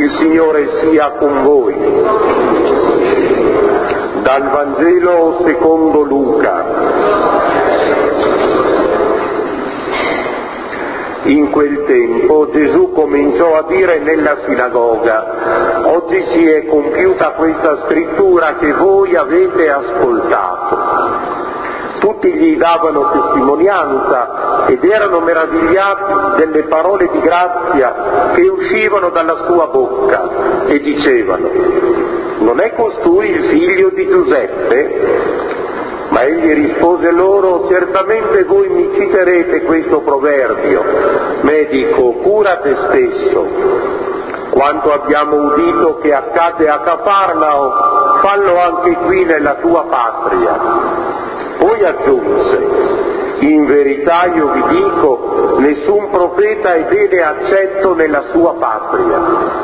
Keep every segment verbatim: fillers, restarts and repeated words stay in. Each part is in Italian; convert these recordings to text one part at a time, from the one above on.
Il Signore sia con voi. Dal Vangelo secondo Luca. In quel tempo Gesù cominciò a dire nella sinagoga: oggi si è compiuta questa scrittura che voi avete ascoltato. Tutti gli davano testimonianza ed erano meravigliati delle parole di grazia che uscivano dalla sua bocca e dicevano: non è costui il figlio di Giuseppe? Ma egli rispose loro: certamente voi mi citerete questo proverbio, medico, cura te stesso. Quanto abbiamo udito che accade a Cafarnao, fallo anche qui nella tua patria. Poi aggiunse: in verità io vi dico, nessun profeta è bene accetto nella sua patria.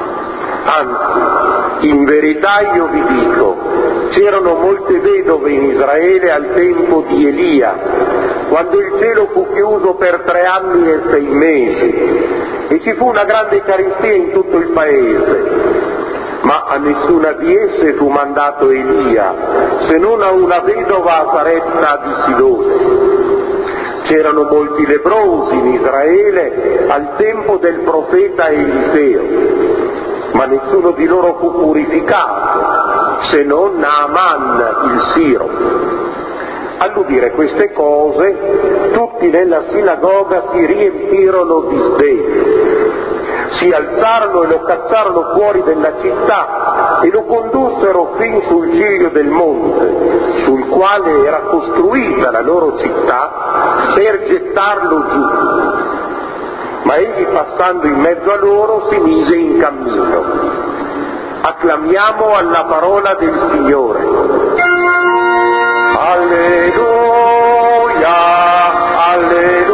Anzi, in verità io vi dico, c'erano molte vedove in Israele al tempo di Elia, quando il cielo fu chiuso per tre anni e sei mesi, e ci fu una grande carestia in tutto il paese. Ma a nessuna di esse fu mandato Elia, se non a una vedova a Sarepta di Sidone. C'erano molti lebbrosi in Israele al tempo del profeta Eliseo, ma nessuno di loro fu purificato, se non Naaman il Siro. All'udire queste cose, tutti nella sinagoga si riempirono di sdegno. Si alzarono e lo cacciarono fuori della città e lo condussero fin sul ciglio del monte, sul quale era costruita la loro città, per gettarlo giù. Ma egli, passando in mezzo a loro, si mise in cammino. Acclamiamo alla parola del Signore. Alleluia, alleluia.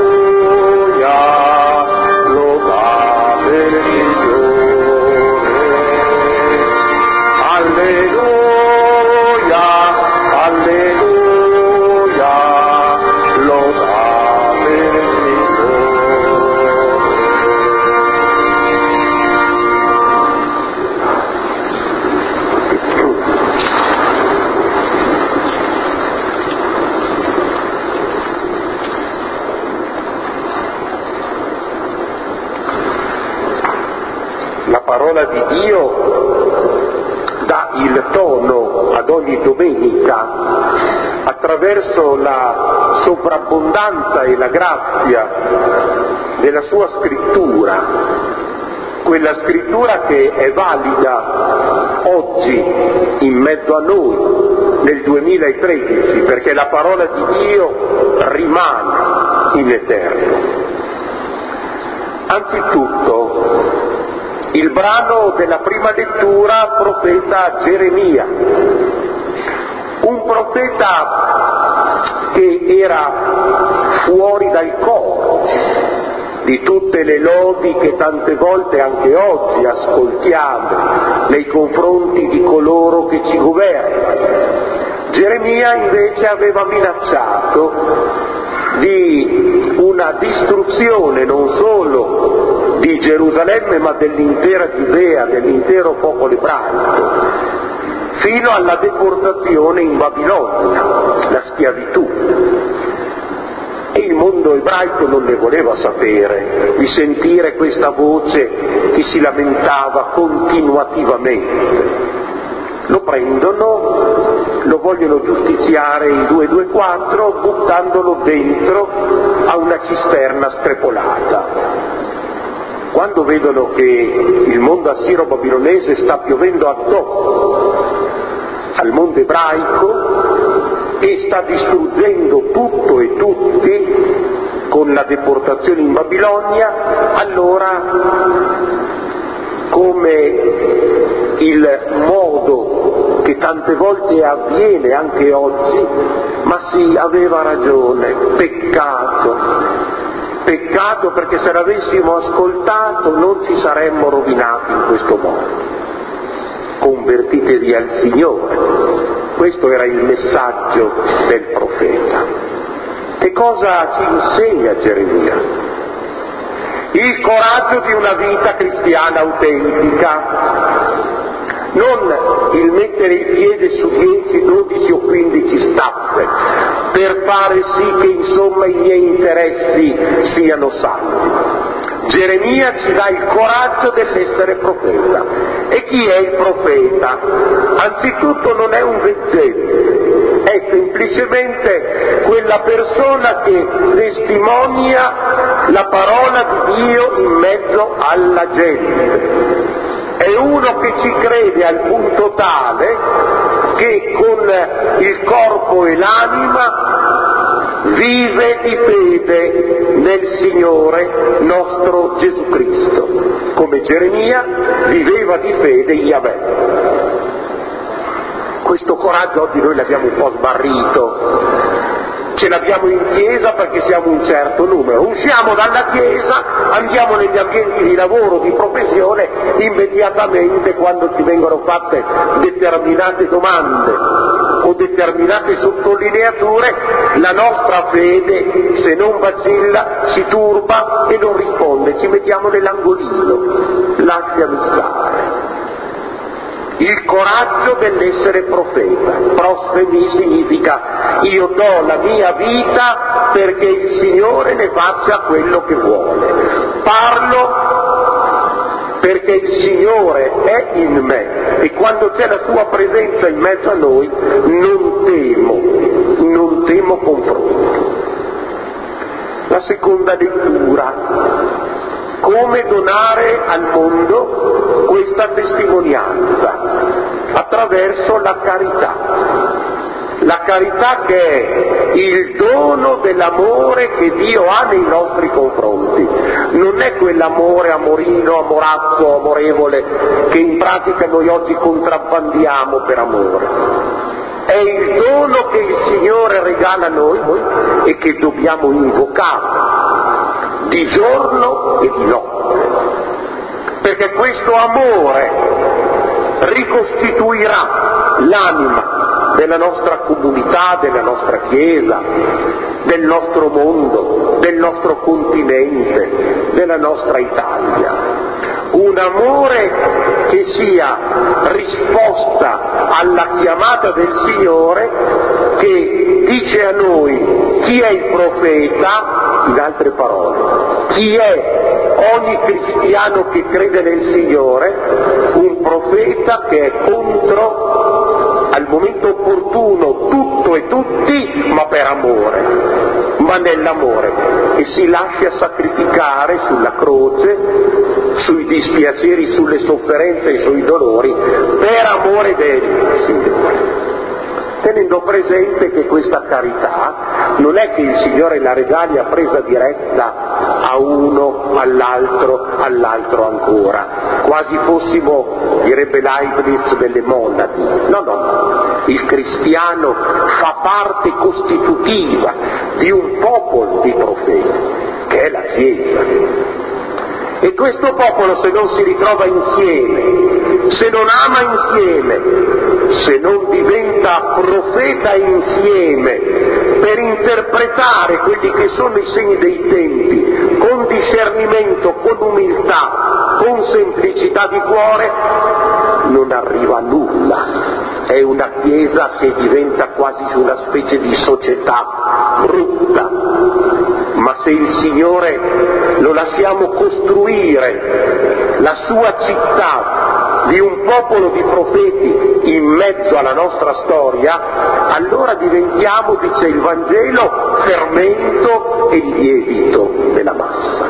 La parola di Dio dà il tono ad ogni domenica attraverso la sovrabbondanza e la grazia della sua scrittura, quella scrittura che è valida oggi in mezzo a noi nel duemilatredici, perché la parola di Dio rimane in eterno. Anzitutto, il brano della prima lettura, profeta Geremia, un profeta che era fuori dal coro di tutte le lodi che tante volte anche oggi ascoltiamo nei confronti di coloro che ci governano. Geremia invece aveva minacciato di una distruzione non solo di Gerusalemme ma dell'intera Giudea, dell'intero popolo ebraico, fino alla deportazione in Babilonia, la schiavitù. E il mondo ebraico non ne voleva sapere di sentire questa voce che si lamentava continuativamente. Lo prendono, lo vogliono giustiziare in duecentoventiquattro buttandolo dentro a una cisterna strepolata. Quando vedono che il mondo assiro-babilonese sta piovendo addosso al mondo ebraico e sta distruggendo tutto e tutti con la deportazione in Babilonia, allora, come il modo che tante volte avviene anche oggi, ma sì, aveva ragione, peccato. Peccato, perché se l'avessimo ascoltato non ci saremmo rovinati in questo modo. Convertitevi al Signore. Questo era il messaggio del profeta. Che cosa ci insegna Geremia? Il coraggio di una vita cristiana autentica. non il mettere il piede su dieci, dodici o quindici staffe per fare sì che insomma i miei interessi siano salvi. Geremia ci dà il coraggio dell'essere profeta. E chi è il profeta? Anzitutto non è un veggente, è semplicemente quella persona che testimonia la parola di Dio in mezzo alla gente. È uno che ci crede al punto tale che con il corpo e l'anima vive di fede nel Signore nostro Gesù Cristo, come Geremia viveva di fede in Yahweh. Questo coraggio oggi noi l'abbiamo un po' sbarrito. Ce l'abbiamo in chiesa perché siamo un certo numero, usciamo dalla chiesa, andiamo negli ambienti di lavoro, di professione, immediatamente quando ci vengono fatte determinate domande o determinate sottolineature, la nostra fede, se non vacilla, si turba e non risponde, ci mettiamo nell'angolino, lasciami stare. Il coraggio dell'essere profeta. Prosfemi significa io do la mia vita perché il Signore ne faccia quello che vuole. Parlo perché il Signore è in me e quando c'è la sua presenza in mezzo a noi non temo, non temo confronto. La seconda lettura. Come donare al mondo questa testimonianza? Attraverso la carità. La carità che è il dono dell'amore che Dio ha nei nostri confronti. Non è quell'amore amorino, amorazzo, amorevole che in pratica noi oggi contrabbandiamo per amore. È il dono che il Signore regala a noi e che dobbiamo invocare di giorno e di notte, perché questo amore ricostituirà l'anima della nostra comunità, della nostra Chiesa, del nostro mondo, del nostro continente, della nostra Italia. Un amore che sia risposta alla chiamata del Signore che dice a noi chi è il profeta, in altre parole, chi è ogni cristiano che crede nel Signore, un profeta che è contro al momento opportuno tutto e tutti, ma per amore, ma nell'amore, e si lascia sacrificare sulla croce, sui dispiaceri, sulle sofferenze e sui dolori, per amore del Signore. Tenendo presente che questa carità non è che il Signore la regali a presa diretta a uno, all'altro, all'altro ancora, quasi fossimo, direbbe Leibniz, delle monadi. No, no, il cristiano fa parte costitutiva di un popolo di profeti, che è la Chiesa. E questo popolo, se non si ritrova insieme, se non ama insieme, se non diventa profeta insieme per interpretare quelli che sono i segni dei tempi, con discernimento, con umiltà, con semplicità di cuore, non arriva a nulla. È una Chiesa che diventa quasi una specie di società brutta. Ma se il Signore lo lasciamo costruire, la sua città di un popolo di profeti in mezzo alla nostra storia, allora diventiamo, dice il Vangelo, fermento e lievito della massa.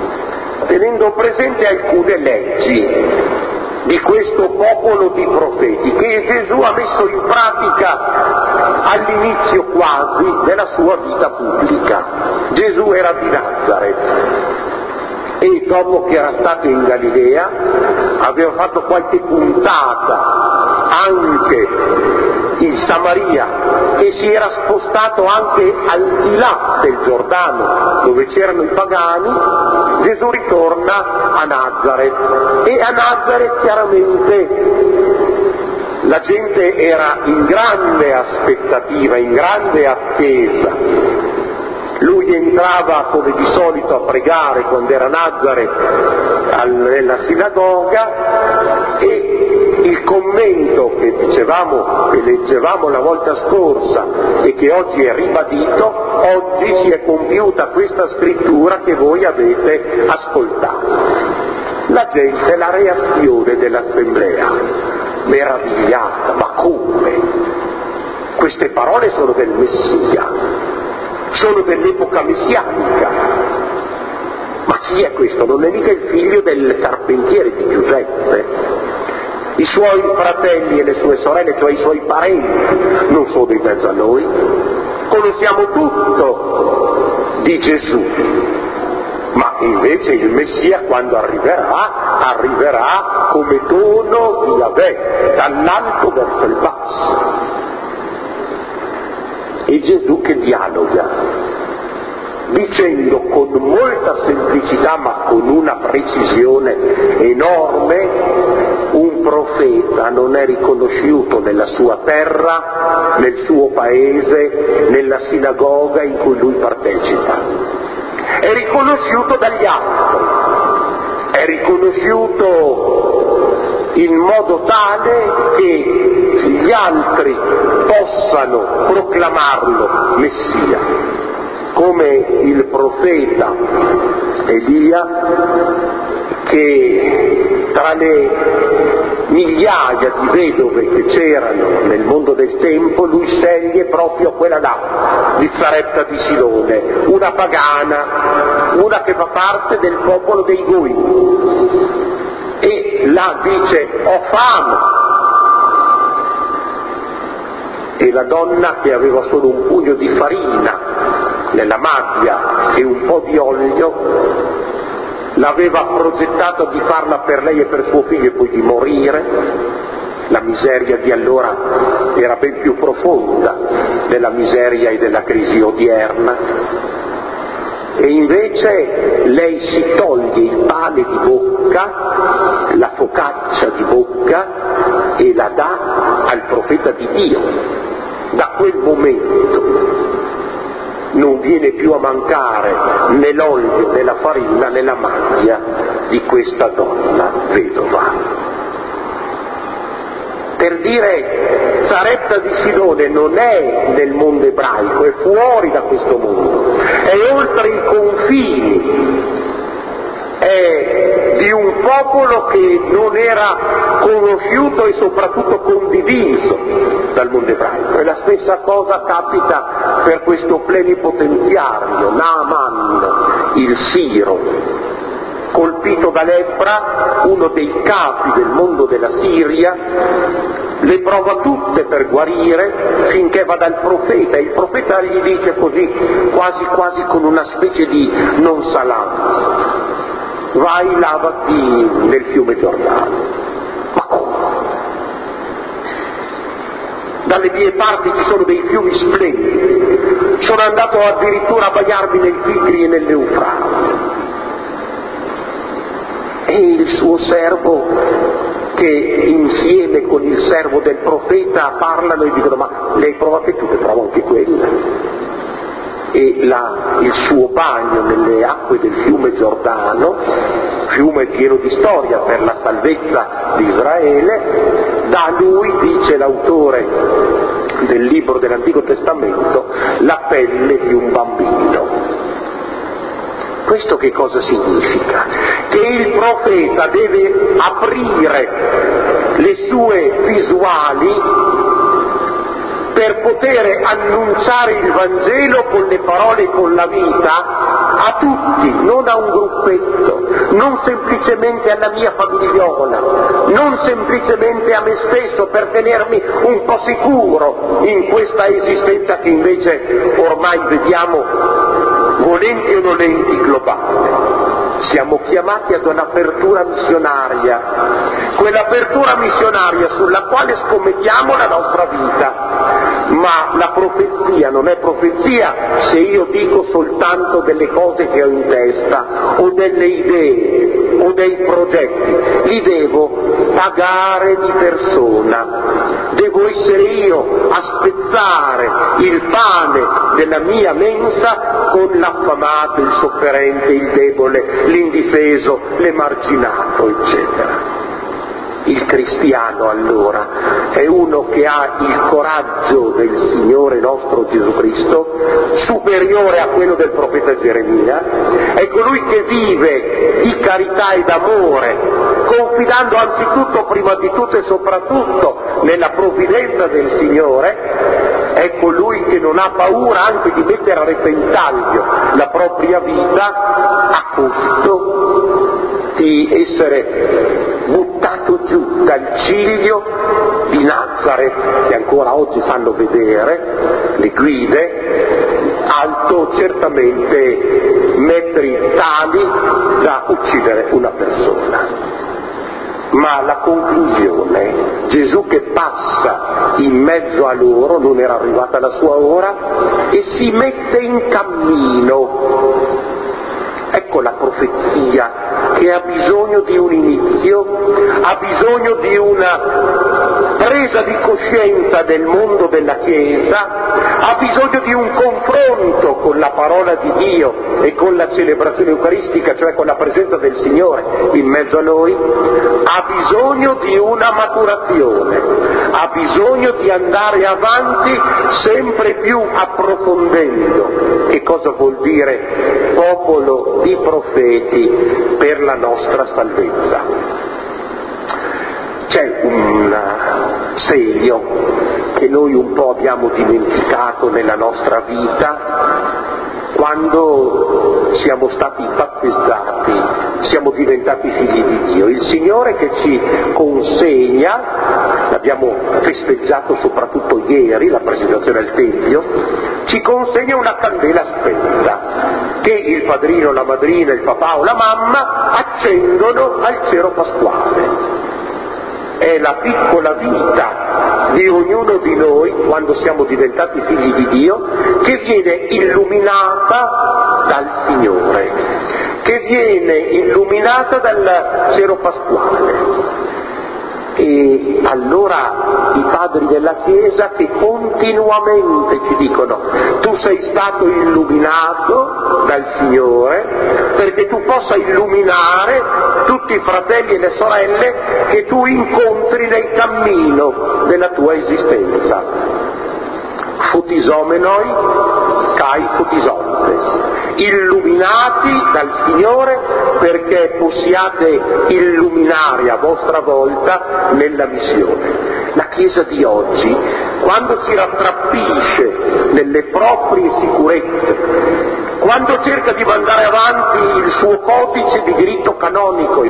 Tenendo presente alcune leggi di questo popolo di profeti che Gesù ha messo in pratica all'inizio quasi della sua vita pubblica. Gesù era di Nazaret e dopo che era stato in Galilea aveva fatto qualche puntata anche in Samaria e si era spostato anche al di là del Giordano dove c'erano i pagani. Gesù ritorna a Nazaret e a Nazaret chiaramente la gente era in grande aspettativa, in grande attesa. Lui entrava come di solito a pregare quando era a Nazaret nella sinagoga e il commento quello che dicevamo, che leggevamo la volta scorsa e che oggi è ribadito, oggi si è compiuta questa scrittura che voi avete ascoltato. La gente, la reazione dell'assemblea, meravigliata, ma come? Queste parole sono del Messia, sono dell'epoca messianica. Ma chi è questo? Non è mica il figlio del carpentiere di Giuseppe? I suoi fratelli e le sue sorelle, cioè i suoi parenti, non sono in mezzo a noi? Conosciamo tutto di Gesù. Ma invece il Messia, quando arriverà, arriverà come dono di Yahweh, dall'alto verso il basso. E Gesù che dialoga, dicendo con molta semplicità ma con una precisione enorme: un profeta non è riconosciuto nella sua terra, nel suo paese, nella sinagoga in cui lui partecipa. È riconosciuto dagli altri, è riconosciuto in modo tale che gli altri possano proclamarlo Messia, come il profeta Elia, che tra le migliaia di vedove che c'erano nel mondo del tempo, lui sceglie proprio quella là, di Zarepta di Sidone, una pagana, una che fa parte del popolo dei Goi, e là dice: ho fame. E la donna, che aveva solo un pugno di farina nella madia e un po' di olio, l'aveva progettato di farla per lei e per suo figlio e poi di morire. La miseria di allora era ben più profonda della miseria e della crisi odierna, e invece lei si toglie il pane di bocca, la focaccia di bocca, e la dà al profeta di Dio. Da quel momento non viene più a mancare né l'olio né la farina né la maglia di questa donna vedova. Per dire, Zarepta di Sidone non è nel mondo ebraico, è fuori da questo mondo, è oltre i confini, è di un popolo che non era conosciuto e soprattutto condiviso dal mondo ebraico. E la stessa cosa capita per questo plenipotenziario Naaman, il Siro, colpito da lebbra, uno dei capi del mondo della Siria, le prova tutte per guarire finché va dal profeta, e il profeta gli dice così, quasi quasi con una specie di nonchalanza: vai, lavati nel fiume Giordano. Ma come? Dalle mie parti ci sono dei fiumi splendidi, sono andato addirittura a bagnarmi nel Tigri e nell'Eufrate. E il suo servo, che insieme con il servo del profeta parlano e dicono: ma le hai provate tutte? Provo anche quella. E la, il suo bagno nelle acque del fiume Giordano, fiume pieno di storia per la salvezza di Israele, da lui, dice l'autore del libro dell'Antico Testamento, la pelle di un bambino. Questo che cosa significa? Che il profeta deve aprire le sue visuali per poter annunciare il Vangelo con le parole e con la vita a tutti, non a un gruppetto, non semplicemente alla mia famigliola, non semplicemente a me stesso per tenermi un po' sicuro in questa esistenza che invece ormai vediamo, volenti o nolenti, globale. Siamo chiamati ad un'apertura missionaria, quell'apertura missionaria sulla quale scommettiamo la nostra vita. Ma la profezia non è profezia se io dico soltanto delle cose che ho in testa, o delle idee, o dei progetti. Li devo pagare di persona. Devo essere io a spezzare il pane della mia mensa con l'affamato, il sofferente, il debole, l'indifeso, l'emarginato, eccetera. Il cristiano allora è uno che ha il coraggio del Signore nostro Gesù Cristo, superiore a quello del profeta Geremia, è colui che vive di carità e d'amore, confidando anzitutto, prima di tutto e soprattutto nella provvidenza del Signore, è colui che non ha paura anche di mettere a repentaglio la propria vita a costo di essere buttato giù dal ciglio di Nazareth, che ancora oggi fanno vedere le guide, alto certamente metri tali da uccidere una persona. Ma la conclusione, Gesù che passa in mezzo a loro, non era arrivata la sua ora, e si mette in cammino. Ecco la profezia che ha bisogno di un inizio, ha bisogno di una presa di coscienza del mondo della Chiesa, ha bisogno di un confronto con la parola di Dio e con la celebrazione eucaristica, cioè con la presenza del Signore in mezzo a noi, ha bisogno di una maturazione, ha bisogno di andare avanti sempre più approfondendo che cosa vuol dire popolo di profeti per la nostra salvezza. C'è un segno che noi un po' abbiamo dimenticato nella nostra vita quando siamo stati battezzati, siamo diventati figli di Dio. Il Signore che ci consegna, l'abbiamo festeggiato soprattutto ieri, la presentazione al Tempio, ci consegna una candela spenta che il padrino, la madrina, il papà o la mamma accendono al cero pasquale. È la piccola vita di ognuno di noi, quando siamo diventati figli di Dio, che viene illuminata dal Signore, che viene illuminata dal cero pasquale. E allora i padri della Chiesa che continuamente ci dicono: tu sei stato illuminato dal Signore perché tu possa illuminare tutti i fratelli e le sorelle che tu incontri nel cammino della tua esistenza. Fotisomenoi kai fotisontes, illuminati dal Signore perché possiate illuminare a vostra volta nella missione. La Chiesa di oggi, quando si rattrappisce nelle proprie sicurezze, quando cerca di mandare avanti il suo codice di diritto canonico e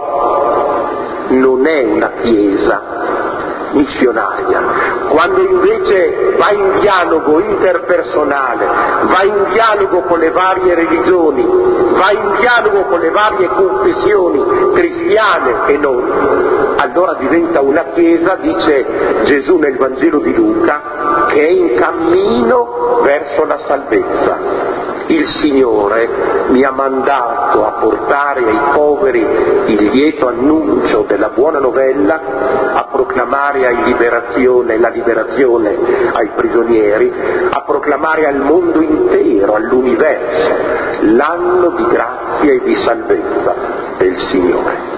stop, non è una Chiesa missionaria. Quando invece va in dialogo interpersonale, va in dialogo con le varie religioni, va in dialogo con le varie confessioni cristiane e non, allora diventa una Chiesa, dice Gesù nel Vangelo di Luca, che è in cammino verso la salvezza. Il Signore mi ha mandato a portare ai poveri il lieto annuncio della buona novella, a proclamare ai liberazione, la liberazione ai prigionieri, a proclamare al mondo intero, all'universo, l'anno di grazia e di salvezza del Signore.